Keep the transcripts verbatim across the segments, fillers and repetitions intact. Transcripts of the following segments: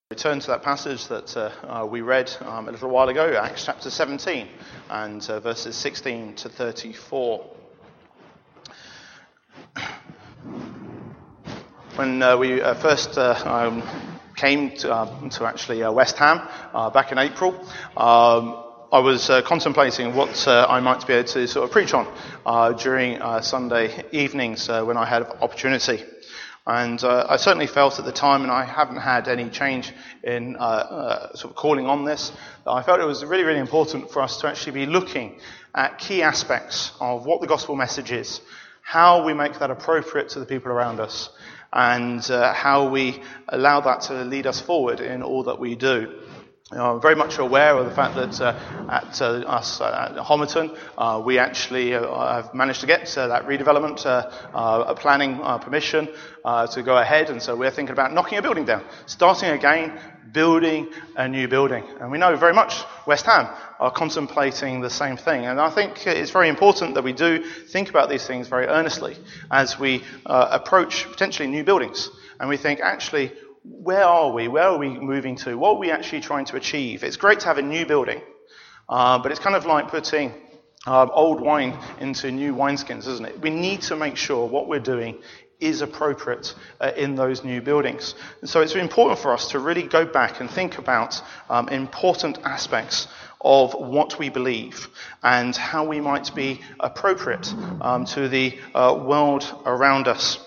Return to that passage that uh, uh, we read um, a little while ago, Acts chapter seventeen, and uh, verses sixteen to thirty-four. When uh, we uh, first uh, um, came to, uh, to actually uh, West Ham uh, back in April, um, I was uh, contemplating what uh, I might be able to sort of preach on uh, during uh, Sunday evenings uh, when I had opportunity. And uh, I certainly felt at the time, and I haven't had any change in uh, uh, sort of calling on this, that I felt it was really, really important for us to actually be looking at key aspects of what the gospel message is, how we make that appropriate to the people around us, and uh, how we allow that to lead us forward in all that we do. You know, I'm very much aware of the fact that uh, at uh, us uh, at Homerton, uh, we actually uh, have managed to get uh, that redevelopment uh, uh, planning uh, permission uh, to go ahead, and so we're thinking about knocking a building down, starting again, building a new building. And we know very much West Ham are contemplating the same thing, and I think it's very important that we do think about these things very earnestly as we uh, approach potentially new buildings, and we think actually, where are we? Where are we moving to? What are we actually trying to achieve? It's great to have a new building, uh, but it's kind of like putting um, old wine into new wineskins, isn't it? We need to make sure what we're doing is appropriate uh, in those new buildings. And so it's important for us to really go back and think about um, important aspects of what we believe and how we might be appropriate um, to the uh, world around us.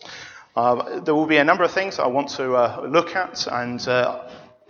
Uh, there will be a number of things I want to uh, look at, and uh,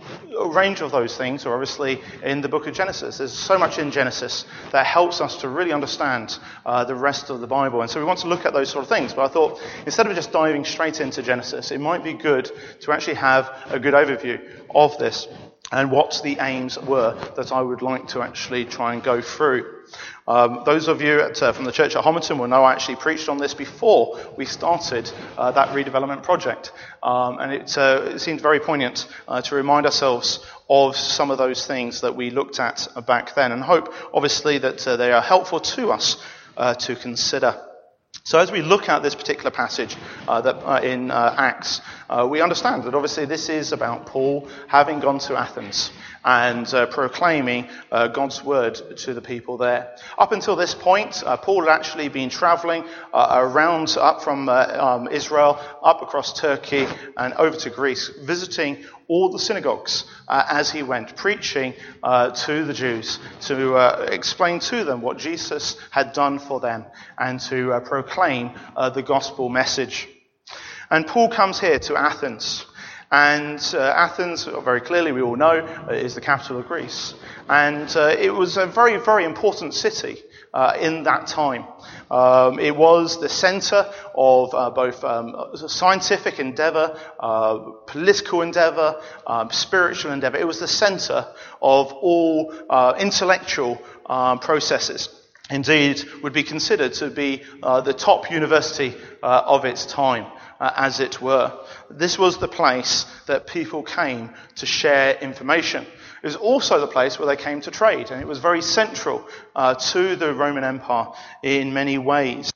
a range of those things are obviously in the book of Genesis. There's so much in Genesis that helps us to really understand uh, the rest of the Bible, and so we want to look at those sort of things. But I thought, instead of just diving straight into Genesis, it might be good to actually have a good overview of this and what the aims were that I would like to actually try and go through. Um, those of you at, uh, from the church at Homerton will know I actually preached on this before we started uh, that redevelopment project. Um, and it, uh, it seemed very poignant uh, to remind ourselves of some of those things that we looked at back then, and hope, obviously, that uh, they are helpful to us uh, to consider. So as we look at this particular passage uh, that uh, in uh, Acts, uh, we understand that obviously this is about Paul having gone to Athens and uh, proclaiming uh, God's word to the people there. Up until this point, uh, Paul had actually been travelling uh, around, up from uh, um, Israel, up across Turkey and over to Greece, visiting all the synagogues uh, as he went, preaching uh, to the Jews, to uh, explain to them what Jesus had done for them, and to uh, proclaim uh, the gospel message. And Paul comes here to Athens. And uh, Athens, very clearly we all know, uh, is the capital of Greece. And uh, it was a very, very important city uh, in that time. Um, it was the centre of uh, both um, scientific endeavour, uh, political endeavour, um, spiritual endeavour. It was the centre of all uh, intellectual uh, processes. Indeed, would be considered to be uh, the top university uh, of its time, uh, as it were. This was the place that people came to share information. It was also the place where they came to trade, and it was very central uh, to the Roman Empire in many ways.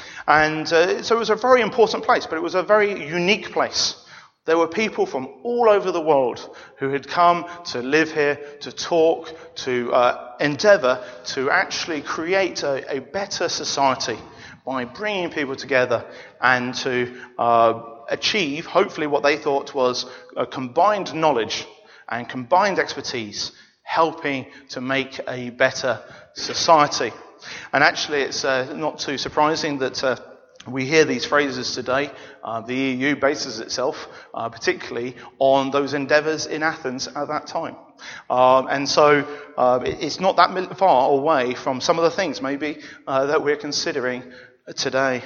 And uh, so it was a very important place, but it was a very unique place. There were people from all over the world who had come to live here, to talk, to uh, endeavour to actually create a, a better society by bringing people together and to uh, achieve, hopefully, what they thought was a combined knowledge and combined expertise, helping to make a better society. And actually, it's uh, not too surprising that uh, we hear these phrases today. Uh, the E U bases itself uh, particularly on those endeavours in Athens at that time. Um, and so uh, it's not that far away from some of the things maybe uh, that we're considering today.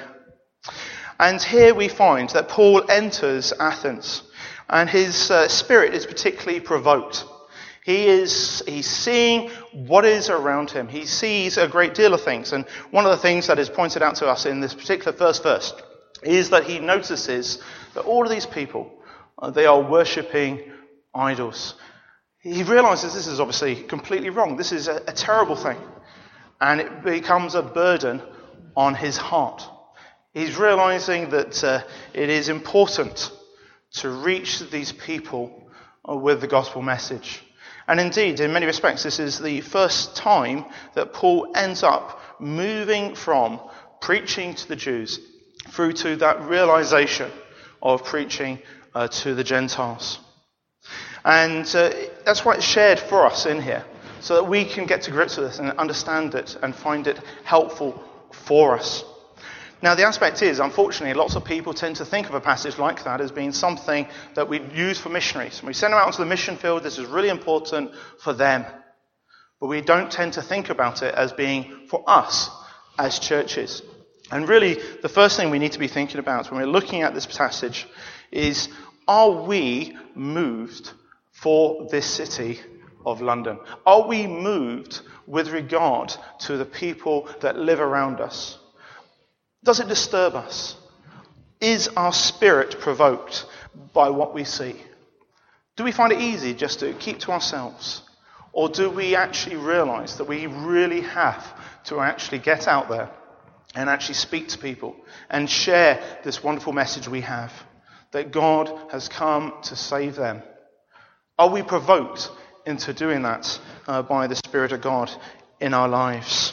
And here we find that Paul enters Athens, and his uh, spirit is particularly provoked. He is, he's seeing what is around him. He sees a great deal of things. And one of the things that is pointed out to us in this particular first verse is that he notices that all of these people, uh, they are worshipping idols. He realizes this is obviously completely wrong. This is a, a terrible thing. And it becomes a burden on his heart. He's realizing that uh, it is important to reach these people with the gospel message. And indeed, in many respects, this is the first time that Paul ends up moving from preaching to the Jews through to that realization of preaching uh, to the Gentiles. And uh, that's why it's shared for us in here, so that we can get to grips with this and understand it and find it helpful for us. Now, the aspect is, unfortunately, lots of people tend to think of a passage like that as being something that we use for missionaries. When we send them out onto the mission field, this is really important for them. But we don't tend to think about it as being for us as churches. And really, the first thing we need to be thinking about when we're looking at this passage is, are we moved for this city of London? Are we moved with regard to the people that live around us? Does it disturb us? Is our spirit provoked by what we see? Do we find it easy just to keep to ourselves? Or do we actually realize that we really have to actually get out there and actually speak to people and share this wonderful message we have, that God has come to save them? Are we provoked into doing that uh, by the Spirit of God in our lives?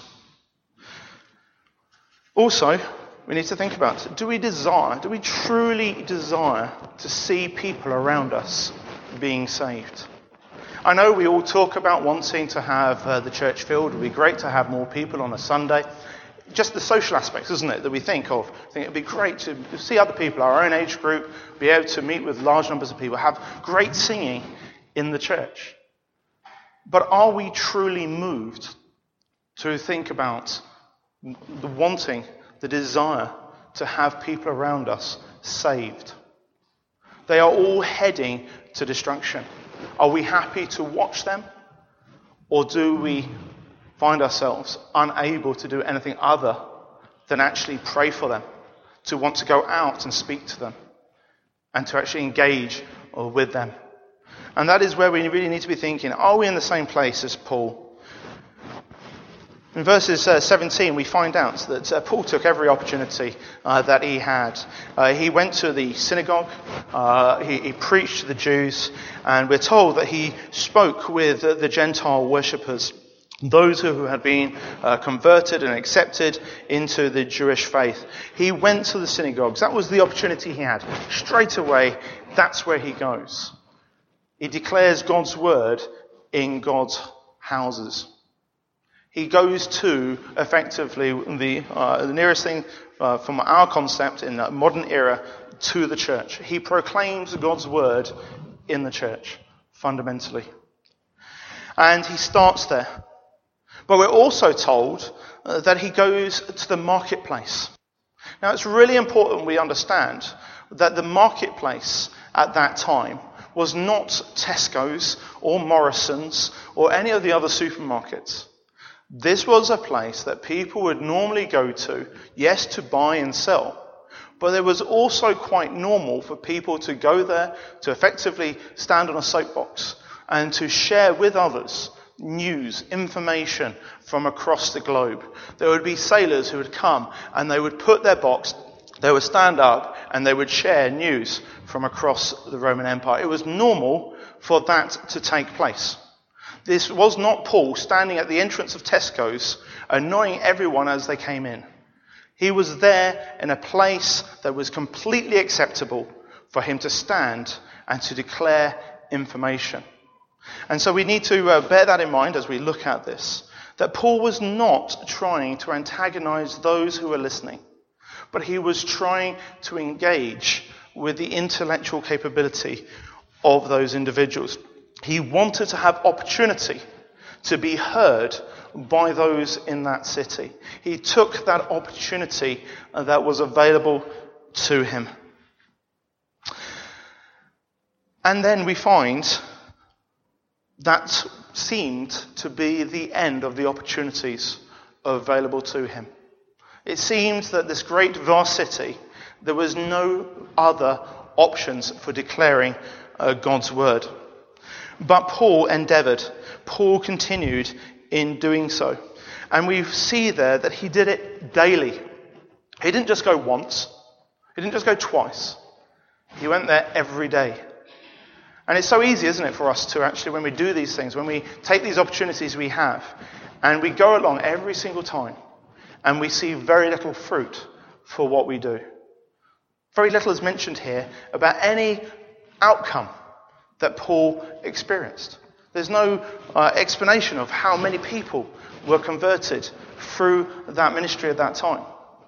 Also, we need to think about, do we desire, do we truly desire to see people around us being saved? I know we all talk about wanting to have uh, the church filled. It would be great to have more people on a Sunday. Just the social aspects, isn't it, that we think of. I think it would be great to see other people, our own age group, be able to meet with large numbers of people, have great singing in the church. But are we truly moved to think about the wanting, the desire to have people around us saved? They are all heading to destruction. Are we happy to watch them? Or do we find ourselves unable to do anything other than actually pray for them, to want to go out and speak to them, and to actually engage with them? And that is where we really need to be thinking, are we in the same place as Paul? In verses uh, seventeen, we find out that uh, Paul took every opportunity uh, that he had. Uh, he went to the synagogue, uh, he, he preached to the Jews, and we're told that he spoke with uh, the Gentile worshippers, those who had been uh, converted and accepted into the Jewish faith. He went to the synagogues. That was the opportunity he had. Straight away, that's where he goes. He declares God's word in God's houses. He goes to, effectively, the, uh, the nearest thing uh, from our concept in the modern era to the church. He proclaims God's word in the church, fundamentally. And he starts there. But we're also told uh, that he goes to the marketplace. Now, it's really important we understand that the marketplace at that time was not Tesco's or Morrison's or any of the other supermarkets. This was a place that people would normally go to, yes, to buy and sell, but it was also quite normal for people to go there to effectively stand on a soapbox and to share with others news, information from across the globe. There would be sailors who would come and they would put their box, they would stand up and they would share news from across the Roman Empire. It was normal for that to take place. This was not Paul standing at the entrance of Tesco's, annoying everyone as they came in. He was there in a place that was completely acceptable for him to stand and to declare information. And so we need to uh, bear that in mind as we look at this, that Paul was not trying to antagonize those who were listening, but he was trying to engage with the intellectual capability of those individuals. He wanted to have opportunity to be heard by those in that city. He took that opportunity that was available to him. And then we find that seemed to be the end of the opportunities available to him. It seemed that this great vast city, there was no other options for declaring uh, God's word. But Paul endeavoured. Paul continued in doing so. And we see there that he did it daily. He didn't just go once. He didn't just go twice. He went there every day. And it's so easy, isn't it, for us to actually, when we do these things, when we take these opportunities we have, and we go along every single time, and we see very little fruit for what we do. Very little is mentioned here about any outcome that Paul experienced. There's no uh, explanation of how many people were converted through that ministry at that time.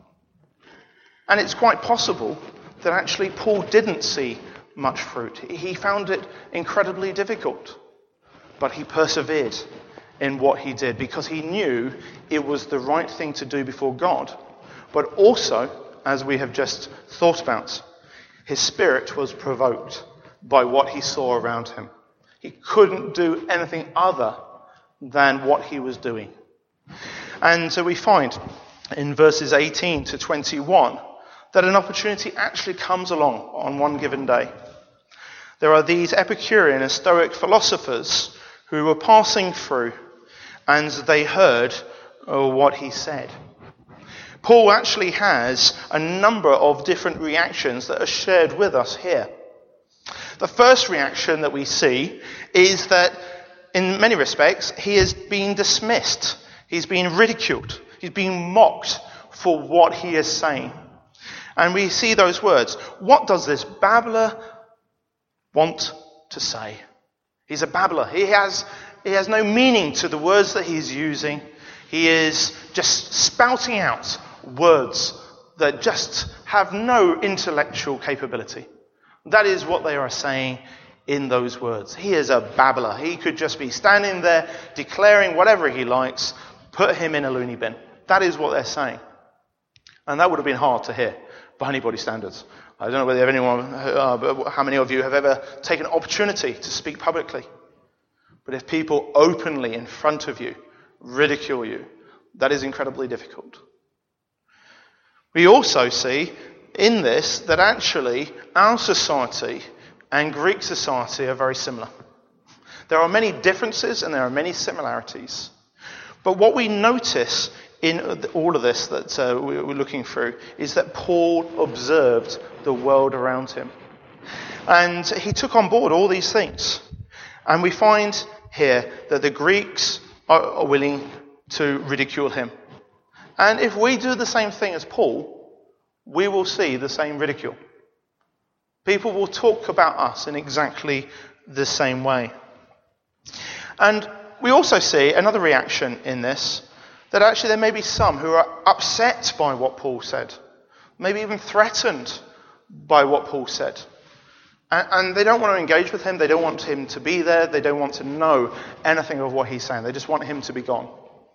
And it's quite possible that actually Paul didn't see much fruit. He found it incredibly difficult. But he persevered in what he did because he knew it was the right thing to do before God. But also, as we have just thought about, his spirit was provoked by what he saw around him. He couldn't do anything other than what he was doing. And so we find in verses eighteen to twenty-one that an opportunity actually comes along on one given day. There are these Epicurean and Stoic philosophers who were passing through, and they heard uh, what he said. Paul actually has a number of different reactions that are shared with us here. The first reaction that we see is that, in many respects, he is being dismissed. He's being ridiculed. He's being mocked for what he is saying. And we see those words. What does this babbler want to say? He's a babbler. He has, he has no meaning to the words that he's using. He is just spouting out words that just have no intellectual capability. That is what they are saying in those words. He is a babbler. He could just be standing there declaring whatever he likes. Put him in a loony bin. That is what they're saying. And that would have been hard to hear by anybody's standards. I don't know whether anyone, uh, how many of you have ever taken an opportunity to speak publicly. But if people openly in front of you ridicule you, that is incredibly difficult. We also see in this that actually our society and Greek society are very similar. There are many differences and there are many similarities. But what we notice in all of this that uh, we're looking through is that Paul observed the world around him. And he took on board all these things. And we find here that the Greeks are, are willing to ridicule him. And if we do the same thing as Paul, we will see the same ridicule. People will talk about us in exactly the same way. And we also see another reaction in this, that actually there may be some who are upset by what Paul said, maybe even threatened by what Paul said. And, and they don't want to engage with him, they don't want him to be there, they don't want to know anything of what he's saying, they just want him to be gone.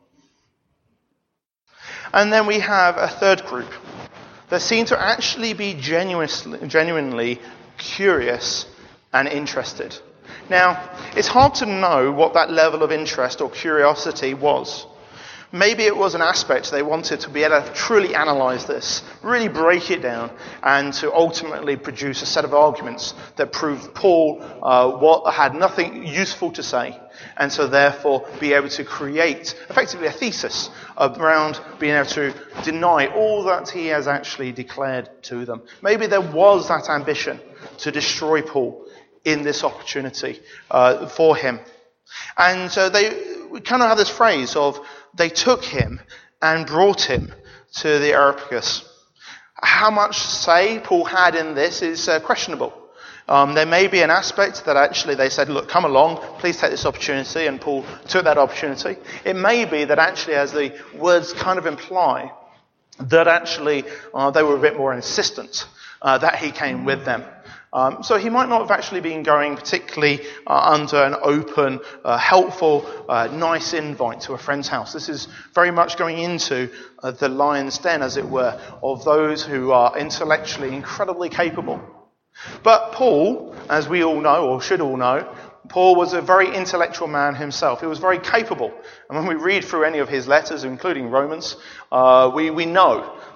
And then we have a third group that seem to actually be genuinely, genuinely curious and interested. Now, it's hard to know what that level of interest or curiosity was. Maybe it was an aspect they wanted to be able to truly analyse this, really break it down, and to ultimately produce a set of arguments that proved Paul uh, what had nothing useful to say, and so therefore be able to create effectively a thesis around being able to deny all that he has actually declared to them. Maybe there was that ambition to destroy Paul in this opportunity uh, for him. And so they we kind of have this phrase of they took him and brought him to the Areopagus. How much say Paul had in this is uh, questionable. Um, there may be an aspect that actually they said, look, come along, please take this opportunity, and Paul took that opportunity. It may be that actually, as the words kind of imply, that actually uh, they were a bit more insistent uh, that he came with them. Um, so he might not have actually been going particularly uh, under an open, uh, helpful, uh, nice invite to a friend's house. This is very much going into uh, the lion's den, as it were, of those who are intellectually incredibly capable. But Paul, as we all know, or should all know, Paul was a very intellectual man himself. He was very capable. And when we read through any of his letters, including Romans, uh, we, we know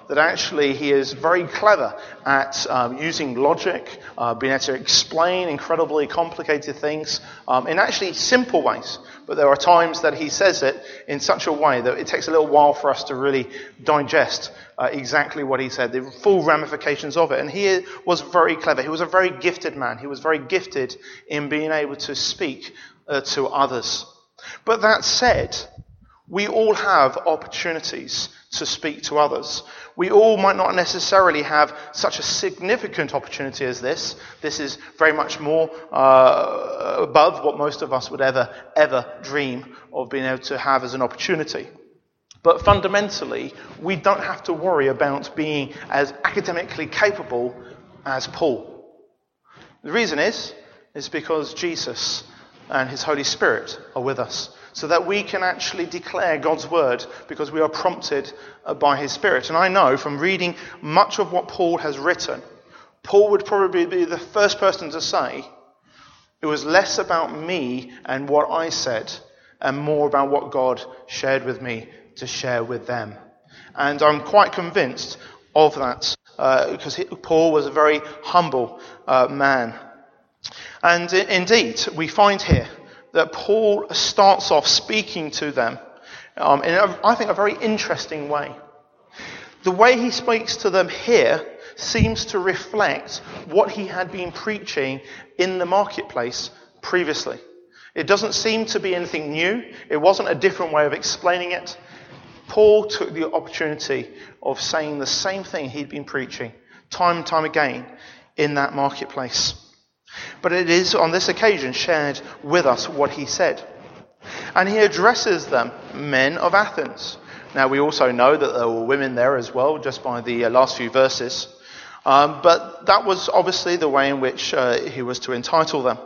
that actually he is very clever at um, using logic, uh, being able to explain incredibly complicated things um, in actually simple ways. But there are times that he says it in such a way that it takes a little while for us to really digest uh, exactly what he said, the full ramifications of it. And he was very clever. He was a very gifted man. He was very gifted in being able to speak uh, to others. But that said, we all have opportunities to speak to others. We all might not necessarily have such a significant opportunity as this. This is very much more uh, above what most of us would ever, ever dream of being able to have as an opportunity. But fundamentally, we don't have to worry about being as academically capable as Paul. The reason is, is because Jesus and his Holy Spirit are with us, so that we can actually declare God's word because we are prompted by his Spirit. And I know from reading much of what Paul has written, Paul would probably be the first person to say, it was less about me and what I said and more about what God shared with me to share with them. And I'm quite convinced of that uh, because he, Paul was a very humble uh, man. And I- indeed, we find here that Paul starts off speaking to them um, in, a, I think, a very interesting way. The way he speaks to them here seems to reflect what he had been preaching in the marketplace previously. It doesn't seem to be anything new. It wasn't a different way of explaining it. Paul took the opportunity of saying the same thing he'd been preaching time and time again in that marketplace. But it is on this occasion shared with us what he said. And he addresses them, men of Athens. Now we also know that there were women there as well, just by the uh, last few verses. Um, but that was obviously the way in which uh, he was to entitle them.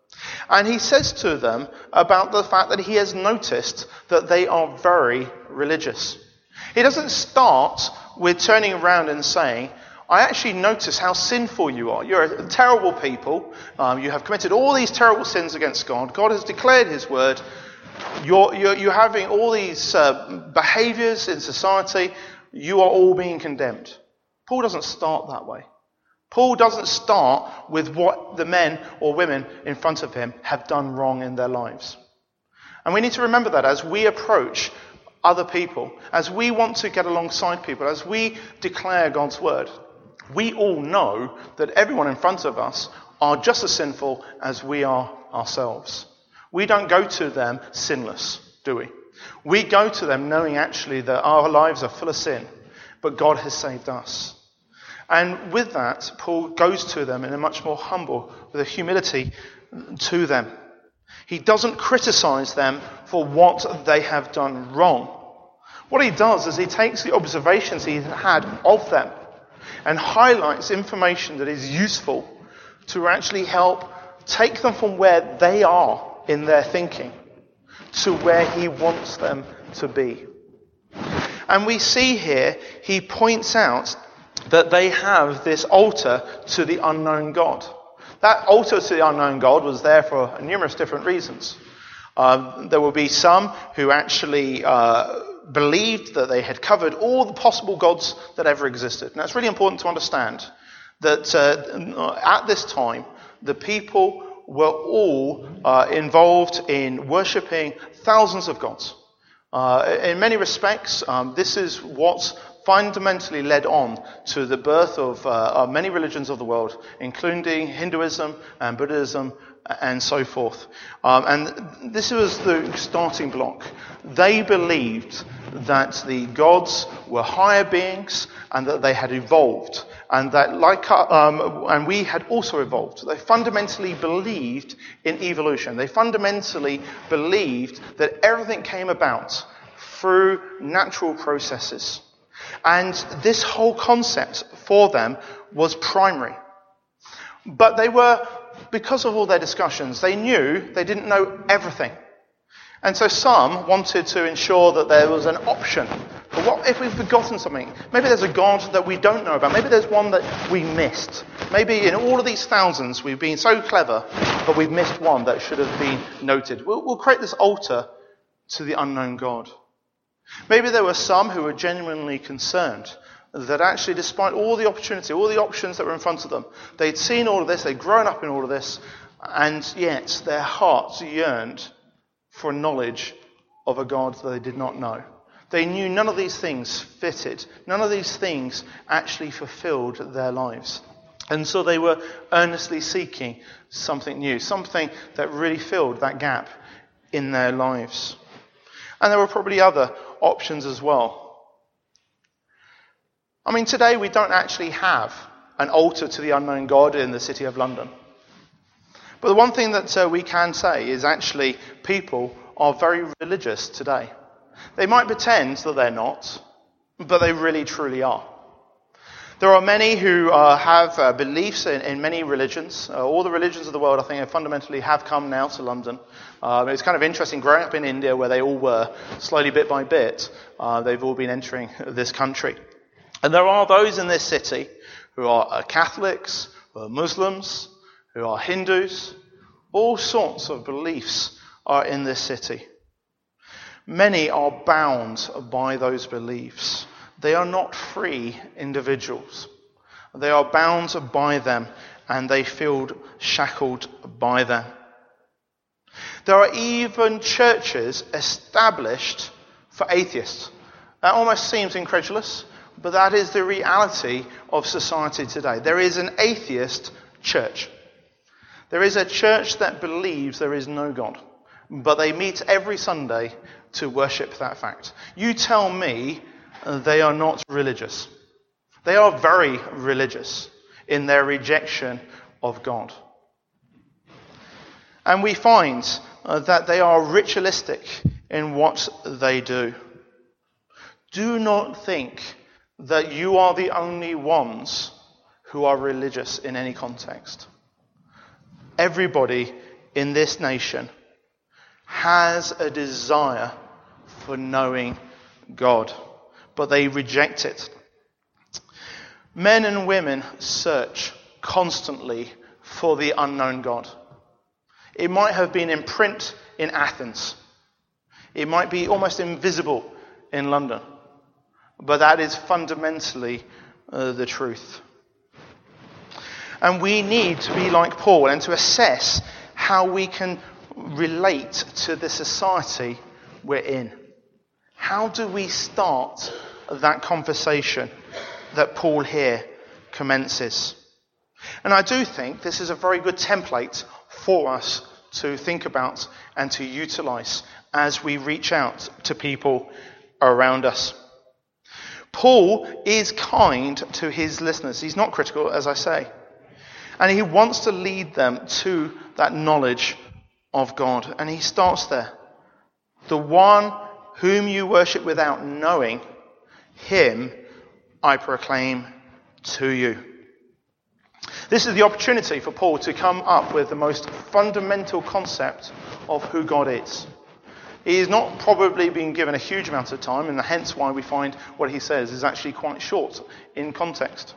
And he says to them about the fact that he has noticed that they are very religious. He doesn't start with turning around and saying, I actually notice how sinful you are. You're a terrible people. Um, you have committed all these terrible sins against God. God has declared his word. You're, you're, you're having all these uh, behaviors in society. You are all being condemned. Paul doesn't start that way. Paul doesn't start with what the men or women in front of him have done wrong in their lives. And we need to remember that as we approach other people, as we want to get alongside people, as we declare God's word, we all know that everyone in front of us are just as sinful as we are ourselves. We don't go to them sinless, do we? We go to them knowing actually that our lives are full of sin, but God has saved us. And with that, Paul goes to them in a much more humble, with a humility to them. He doesn't criticize them for what they have done wrong. What he does is he takes the observations he had of them and highlights information that is useful to actually help take them from where they are in their thinking to where he wants them to be. And we see here, he points out that they have this altar to the unknown God. That altar to the unknown God was there for numerous different reasons. Um, there will be some who actually uh, believed that they had covered all the possible gods that ever existed. Now it's really important to understand that uh, at this time, the people were all uh, involved in worshipping thousands of gods. Uh, in many respects, um, this is what fundamentally led on to the birth of uh, many religions of the world, including Hinduism and Buddhism and so forth. Um, and this was the starting block. They believed that the gods were higher beings and that they had evolved, and that like um, and we had also evolved. They fundamentally believed in evolution. They fundamentally believed that everything came about through natural processes. And this whole concept for them was primary. But they were, because of all their discussions, they knew they didn't know everything. And so some wanted to ensure that there was an option. But what if we've forgotten something? Maybe there's a God that we don't know about. Maybe there's one that we missed. Maybe in all of these thousands we've been so clever, but we've missed one that should have been noted. We'll, we'll create this altar to the unknown God. Maybe there were some who were genuinely concerned that actually, despite all the opportunity, all the options that were in front of them, they'd seen all of this, they'd grown up in all of this, and yet their hearts yearned for knowledge of a God that they did not know. They knew none of these things fitted. None of these things actually fulfilled their lives. And so they were earnestly seeking something new, something that really filled that gap in their lives. And there were probably other options as well. I mean, today we don't actually have an altar to the unknown God in the city of London. But the one thing that uh, we can say is actually people are very religious today. They might pretend that they're not, but they really truly are. There are many who uh, have uh, beliefs in, in many religions. Uh, all the religions of the world, I think, fundamentally have come now to London. Um, it's kind of interesting, growing up in India, where they all were, slowly bit by bit, uh, they've all been entering this country. And there are those in this city who are uh, Catholics, who are Muslims, who are Hindus. All sorts of beliefs are in this city. Many are bound by those beliefs. They are not free individuals. They are bound by them, and they feel shackled by them. There are even churches established for atheists. That almost seems incredulous, but that is the reality of society today. There is an atheist church. There is a church that believes there is no God, but they meet every Sunday to worship that fact. You tell me they are not religious. They are very religious in their rejection of God. And we find uh, that they are ritualistic in what they do. Do not think that you are the only ones who are religious in any context. Everybody in this nation has a desire for knowing God, but they reject it. Men and women search constantly for the unknown God. It might have been in print in Athens. It might be almost invisible in London. But that is fundamentally uh, the truth. And we need to be like Paul and to assess how we can relate to the society we're in. How do we start that conversation that Paul here commences? And I do think this is a very good template for us to think about and to utilize as we reach out to people around us. Paul is kind to his listeners. He's not critical, as I say. And he wants to lead them to that knowledge of God. And he starts there. The one whom you worship without knowing, him I proclaim to you. This is the opportunity for Paul to come up with the most fundamental concept of who God is. He is not probably being given a huge amount of time, and hence why we find what he says is actually quite short in context.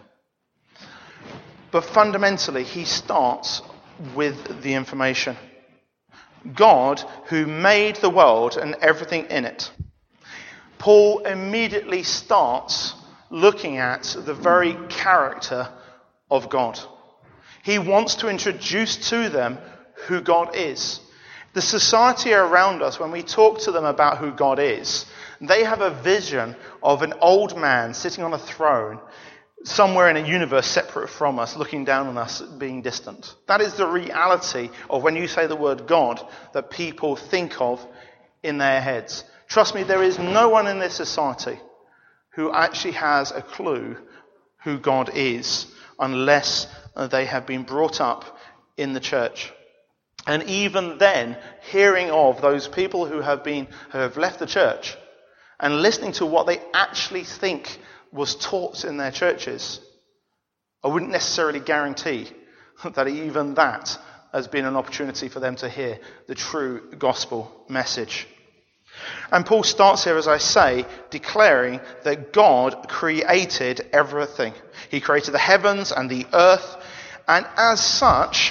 But fundamentally, he starts with the information. God, who made the world and everything in it. Paul immediately starts looking at the very character of God. He wants to introduce to them who God is. The society around us, when we talk to them about who God is, they have a vision of an old man sitting on a throne somewhere in a universe separate from us, looking down on us, being distant. That is the reality of when you say the word God that people think of in their heads. Trust me, there is no one in this society who actually has a clue who God is unless they have been brought up in the church. And even then, hearing of those people who have been who have left the church and listening to what they actually think was taught in their churches, I wouldn't necessarily guarantee that even that has been an opportunity for them to hear the true gospel message. And Paul starts here, as I say, declaring that God created everything. He created the heavens and the earth, and as such,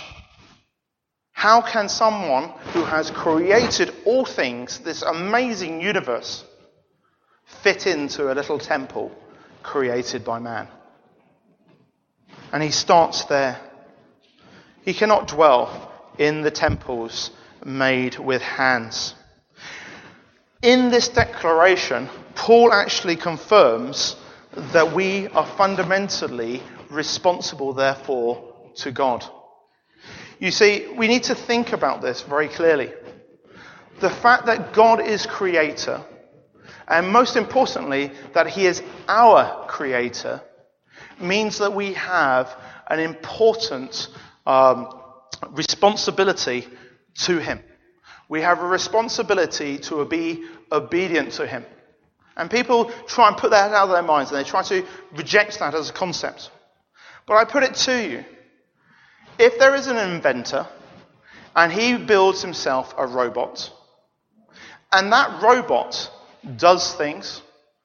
how can someone who has created all things, this amazing universe, fit into a little temple created by man. And he starts there. He cannot dwell in the temples made with hands. In this declaration, Paul actually confirms that we are fundamentally responsible, therefore, to God. You see, we need to think about this very clearly. The fact that God is creator, and most importantly, that he is our creator, means that we have an important um, responsibility to him. We have a responsibility to be obedient to him. And people try and put that out of their minds, and they try to reject that as a concept. But I put it to you. If there is an inventor, and he builds himself a robot, and that robot does things,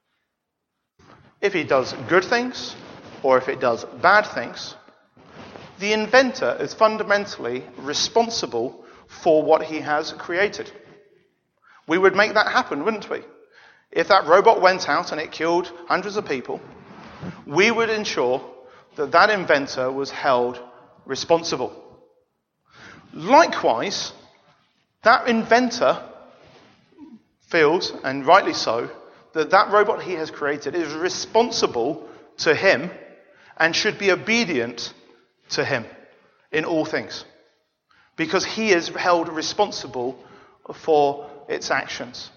if he does good things, or if it does bad things, the inventor is fundamentally responsible for what he has created. We would make that happen, wouldn't we? If that robot went out and it killed hundreds of people, we would ensure that that inventor was held responsible. Likewise, that inventor feels, and rightly so, that that robot he has created is responsible to him and should be obedient to him in all things, because he is held responsible for its actions.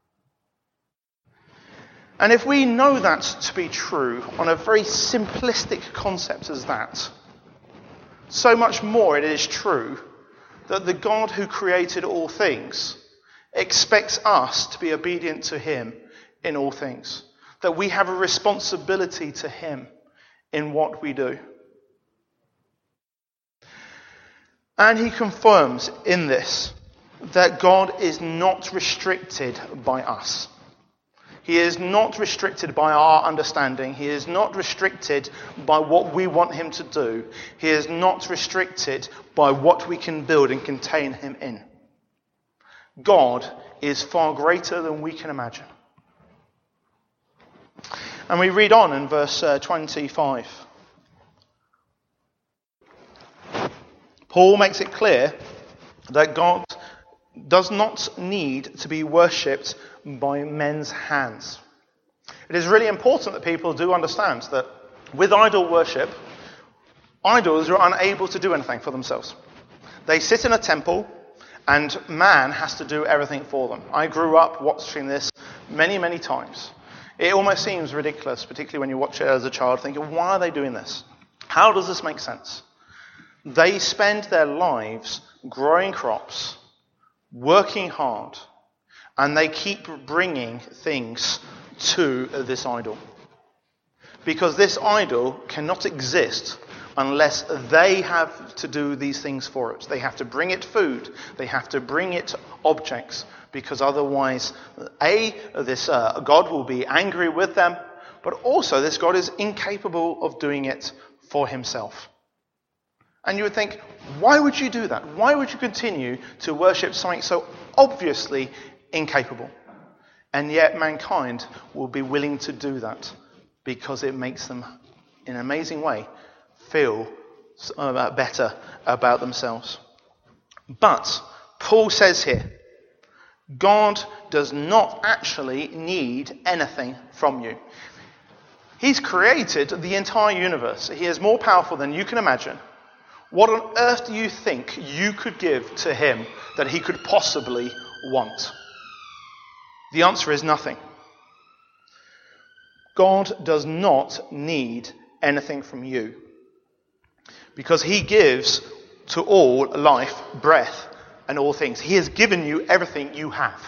And if we know that to be true on a very simplistic concept as that, so much more it is true that the God who created all things expects us to be obedient to him in all things. That we have a responsibility to him in what we do. And he confirms in this that God is not restricted by us. He is not restricted by our understanding. He is not restricted by what we want him to do. He is not restricted by what we can build and contain him in. God is far greater than we can imagine. And we read on in verse uh, twenty-five. Paul makes it clear that God does not need to be worshipped by men's hands. It is really important that people do understand that with idol worship, idols are unable to do anything for themselves. They sit in a temple, and man has to do everything for them. I grew up watching this many, many times. It almost seems ridiculous, particularly when you watch it as a child, thinking, why are they doing this? How does this make sense? They spend their lives growing crops, working hard, and they keep bringing things to this idol. Because this idol cannot exist unless they have to do these things for it. They have to bring it food. They have to bring it objects. Because otherwise, A, this uh, God will be angry with them, but also this God is incapable of doing it for himself. And you would think, why would you do that? Why would you continue to worship something so obviously incapable? And yet mankind will be willing to do that because it makes them, in an amazing way, feel better about themselves. But Paul says here, God does not actually need anything from you. He's created the entire universe. He is more powerful than you can imagine. What on earth do you think you could give to him that he could possibly want? The answer is nothing. God does not need anything from you, because he gives to all life, breath, and all things. He has given you everything you have.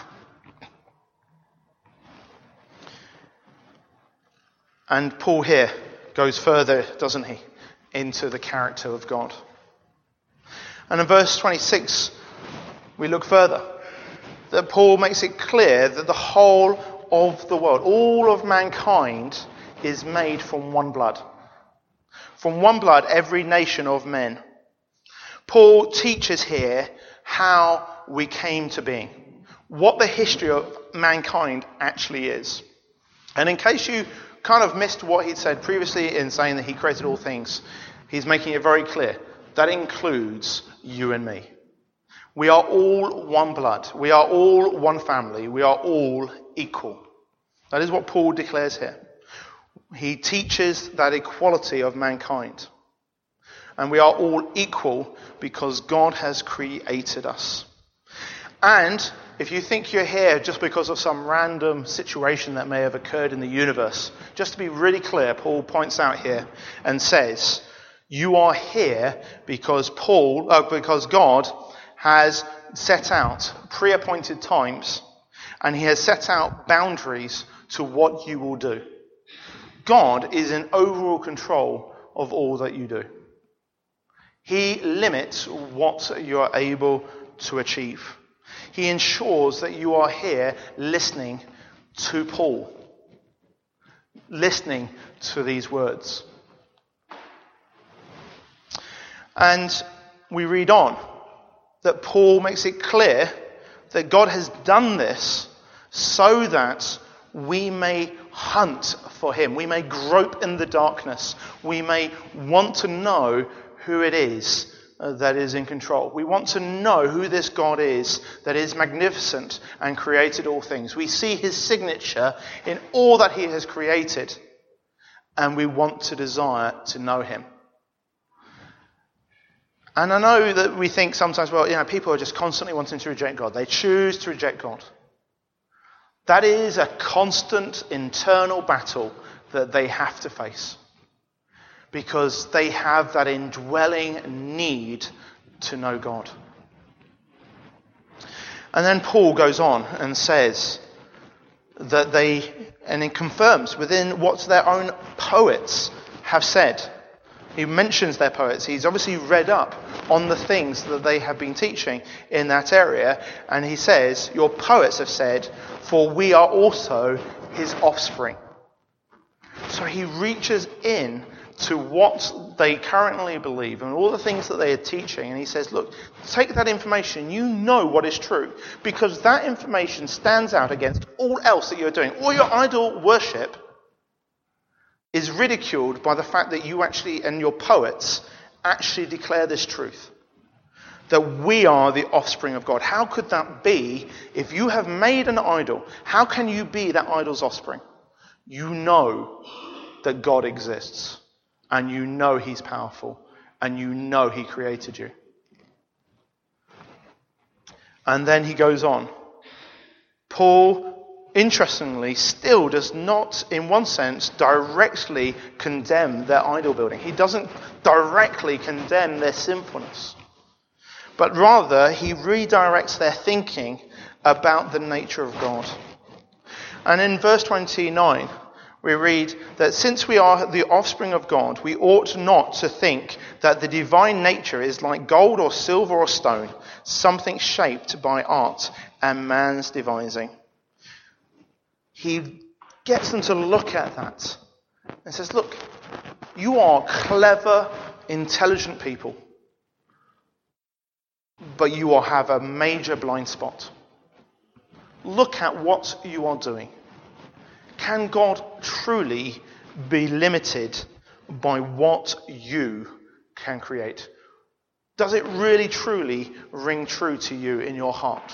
And Paul here goes further, doesn't he, into the character of God. And in verse twenty-six, we look further. That Paul makes it clear that the whole of the world, all of mankind, is made from one blood. From one blood, every nation of men. Paul teaches here how we came to being, what the history of mankind actually is. And in case you kind of missed what he'd said previously in saying that he created all things, he's making it very clear. That includes you and me. We are all one blood. We are all one family. We are all equal. That is what Paul declares here. He teaches that equality of mankind. And we are all equal because God has created us. And if you think you're here just because of some random situation that may have occurred in the universe, just to be really clear, Paul points out here and says, you are here because Paul, uh, because God has set out pre-appointed times and he has set out boundaries to what you will do. God is in overall control of all that you do. He limits what you are able to achieve. He ensures that you are here listening to Paul, listening to these words. And we read on that Paul makes it clear that God has done this so that we may hunt for him. We may grope in the darkness. We may want to know who it is uh, that is in control. We want to know who this God is that is magnificent and created all things. We see his signature in all that he has created, and we want to desire to know him. And I know that we think sometimes, well, you know, people are just constantly wanting to reject God. They choose to reject God. That is a constant internal battle that they have to face, because they have that indwelling need to know God. And then Paul goes on and says that they, and he confirms within what their own poets have said. He mentions their poets. He's obviously read up on the things that they have been teaching in that area. And he says, your poets have said, for we are also his offspring. So he reaches in to what they currently believe and all the things that they are teaching. And he says, look, take that information. You know what is true, because that information stands out against all else that you're doing. All your idol worship is ridiculed by the fact that you actually, and your poets, actually declare this truth. That we are the offspring of God. How could that be if you have made an idol? How can you be that idol's offspring? You know that God exists. And you know he's powerful. And you know he created you. And then he goes on. Paul, interestingly, still does not, in one sense, directly condemn their idol building. He doesn't directly condemn their sinfulness. But rather, he redirects their thinking about the nature of God. And in verse twenty-nine, we read that since we are the offspring of God, we ought not to think that the divine nature is like gold or silver or stone, something shaped by art and man's devising. He gets them to look at that and says, look, you are clever, intelligent people, but you will have a major blind spot. Look at what you are doing. Can God truly be limited by what you can create? Does it really truly ring true to you in your heart?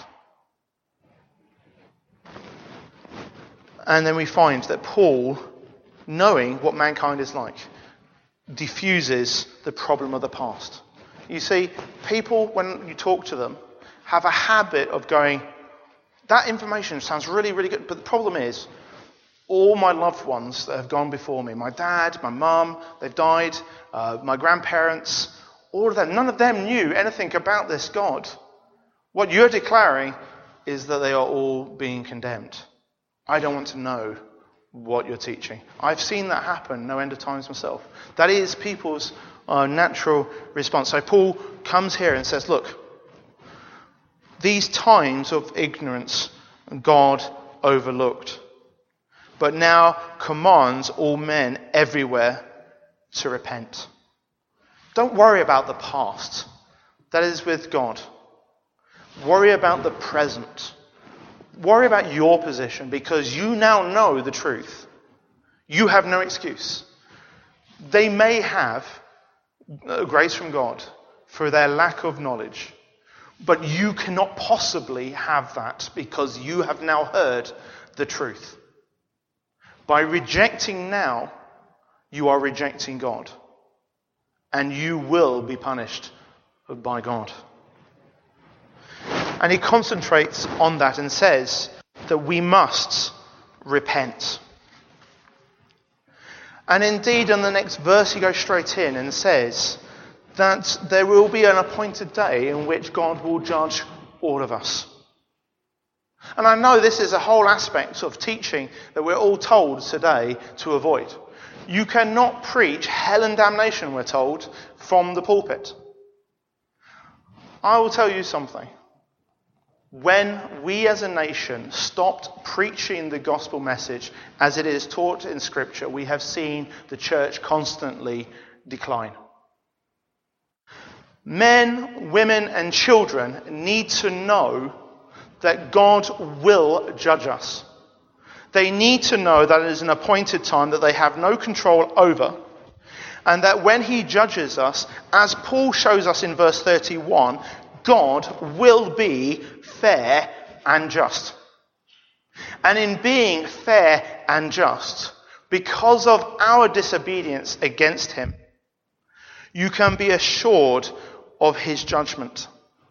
And then we find that Paul, knowing what mankind is like, diffuses the problem of the past. You see, people, when you talk to them, have a habit of going, that information sounds really, really good, but the problem is, all my loved ones that have gone before me, my dad, my mum, they've died, uh, my grandparents, all of them, none of them knew anything about this God. What you're declaring is that they are all being condemned. I don't want to know what you're teaching. I've seen that happen no end of times myself. That is people's uh, natural response. So Paul comes here and says, look, these times of ignorance God overlooked, but now commands all men everywhere to repent. Don't worry about the past. That is with God. Worry about the present. Worry about your position, because you now know the truth. You have no excuse. They may have grace from God for their lack of knowledge, but you cannot possibly have that because you have now heard the truth. By rejecting now, you are rejecting God, and you will be punished by God. And he concentrates on that and says that we must repent. And indeed, in the next verse, he goes straight in and says that there will be an appointed day in which God will judge all of us. And I know this is a whole aspect of teaching that we're all told today to avoid. You cannot preach hell and damnation, we're told, from the pulpit. I will tell you something. When we as a nation stopped preaching the gospel message as it is taught in Scripture, we have seen the church constantly decline. Men, women, and children need to know that God will judge us. They need to know that it is an appointed time that they have no control over, and that when he judges us, as Paul shows us in verse thirty-one, God will be fair and just. And in being fair and just, because of our disobedience against him, you can be assured of his judgment.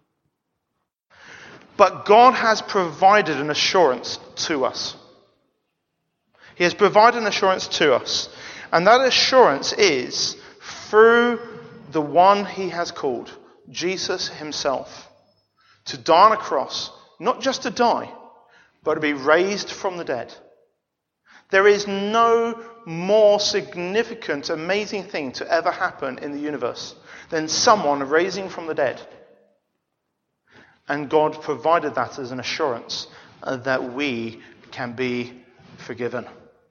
But God has provided an assurance to us. He has provided an assurance to us. And that assurance is through the one he has called, Jesus himself, to die on a cross, not just to die, but to be raised from the dead. There is no more significant, amazing thing to ever happen in the universe than someone raising from the dead. And God provided that as an assurance uh, that we can be forgiven.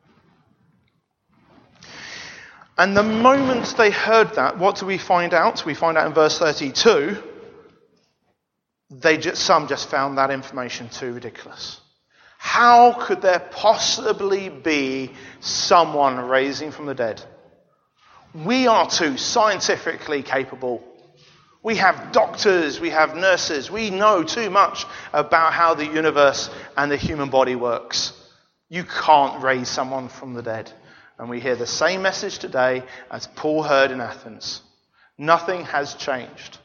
And the moment they heard that, what do we find out? We find out in verse thirty-two, they just, some just found that information too ridiculous. How could there possibly be someone raising from the dead? We are too scientifically capable. We have doctors, we have nurses, we know too much about how the universe and the human body works. You can't raise someone from the dead. And we hear the same message today as Paul heard in Athens. Nothing has changed.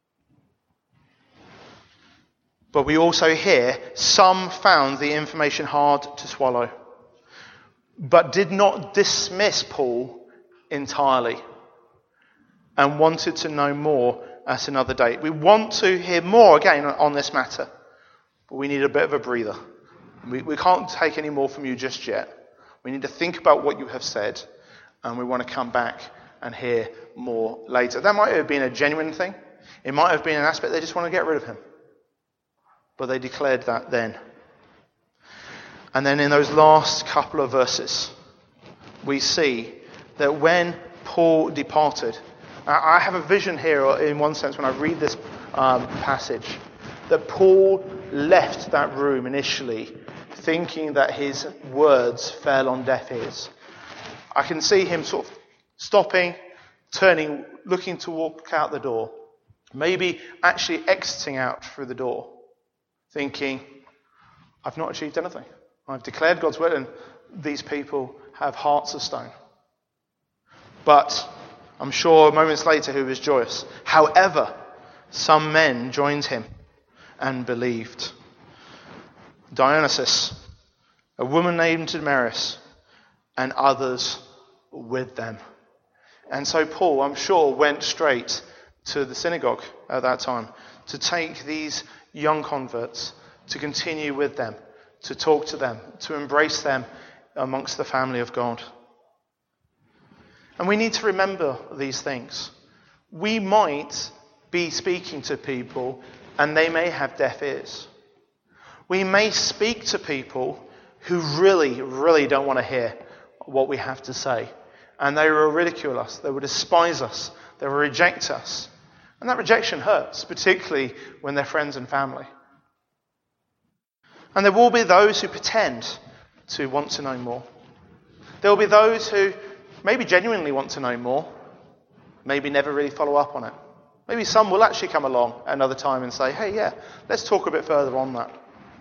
But we also hear some found the information hard to swallow, but did not dismiss Paul entirely and wanted to know more at another date. We want to hear more again on this matter, but we need a bit of a breather. We, we can't take any more from you just yet. We need to think about what you have said, and we want to come back and hear more later. That might have been a genuine thing. It might have been an aspect they just want to get rid of him. But they declared that then. And then in those last couple of verses, we see that when Paul departed, I have a vision here in one sense when I read this um, passage, that Paul left that room initially thinking that his words fell on deaf ears. I can see him sort of stopping, turning, looking to walk out the door, maybe actually exiting out through the door, thinking, I've not achieved anything. I've declared God's word and these people have hearts of stone. But I'm sure moments later he was joyous. However, some men joined him and believed. Dionysus, a woman named Damaris, and others with them. And so Paul, I'm sure, went straight to the synagogue at that time to take these young converts, to continue with them, to talk to them, to embrace them amongst the family of God. And we need to remember these things. We might be speaking to people and they may have deaf ears. We may speak to people who really, really don't want to hear what we have to say. And they will ridicule us, they will despise us, they will reject us. And that rejection hurts, particularly when they're friends and family. And there will be those who pretend to want to know more. There will be those who maybe genuinely want to know more, maybe never really follow up on it. Maybe some will actually come along another time and say, hey, yeah, let's talk a bit further on that.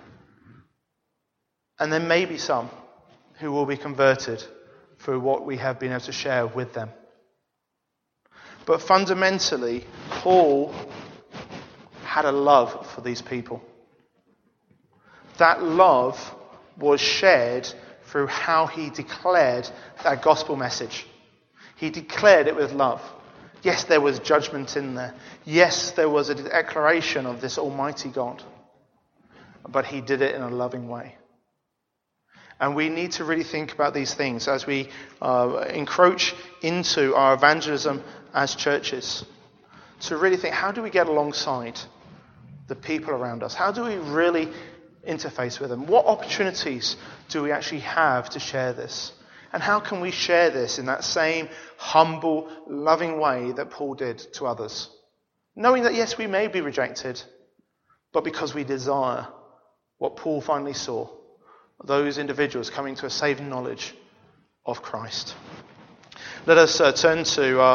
And then maybe some who will be converted through what we have been able to share with them. But fundamentally, Paul had a love for these people. That love was shared through how he declared that gospel message. He declared it with love. Yes, there was judgment in there. Yes, there was a declaration of this almighty God. But he did it in a loving way. And we need to really think about these things as we uh, encroach into our evangelism as churches. To really think, how do we get alongside the people around us? How do we really interface with them? What opportunities do we actually have to share this? And how can we share this in that same humble, loving way that Paul did to others? Knowing that, yes, we may be rejected, but because we desire what Paul finally saw, those individuals coming to a saving knowledge of Christ. Let us uh, turn to our